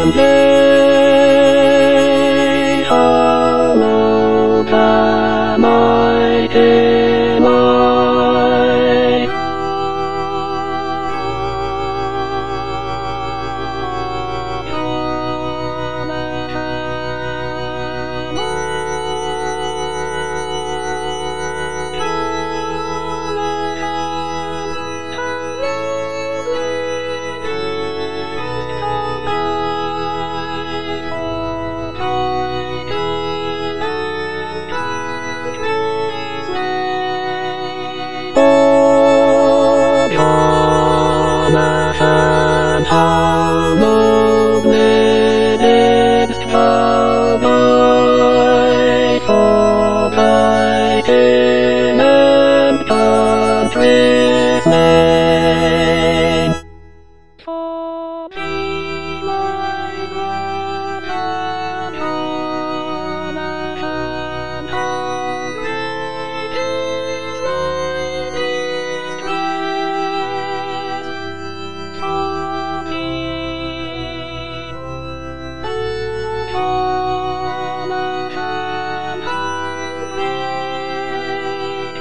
day, hollow the mighty light. And how lovely it is to have thy for thy king and country's name. For me, my brother, and how great is thy distress. For me, and how great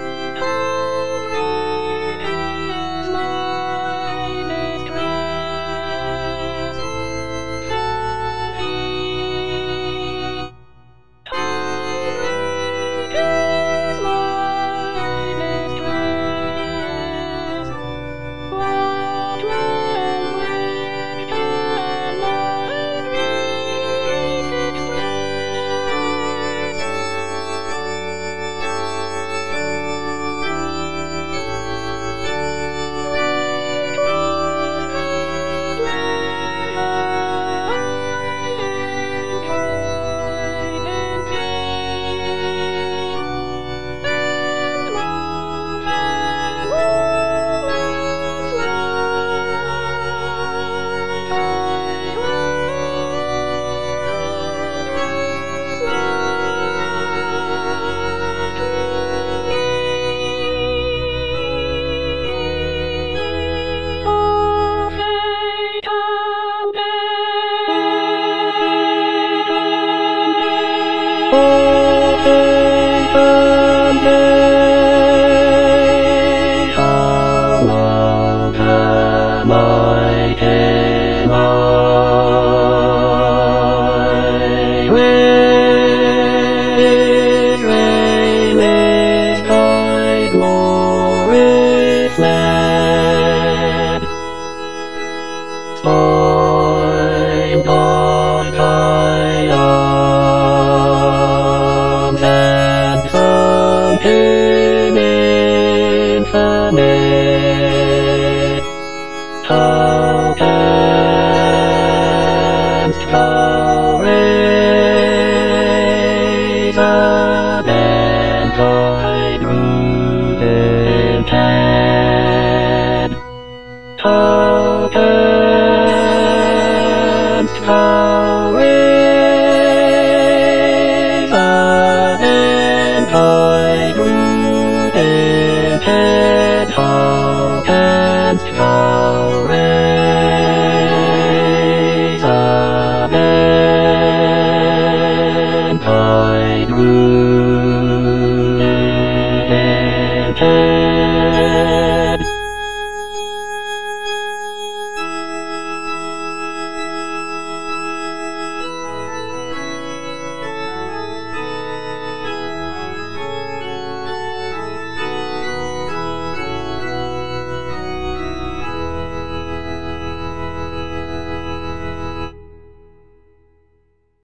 is my distress. For me, how great is my distress. What language can my grief express? It was the pleasure I enjoyed in thee, and more than woman's life, I was life to me. Oh, fate and day, oh, fate and day, how long the mighty light with rayless thy glory fled, spoiled on thy arms and sunk in infamy. How canst thou raise again thy drooping head? How canst thou raise again thy drooping head?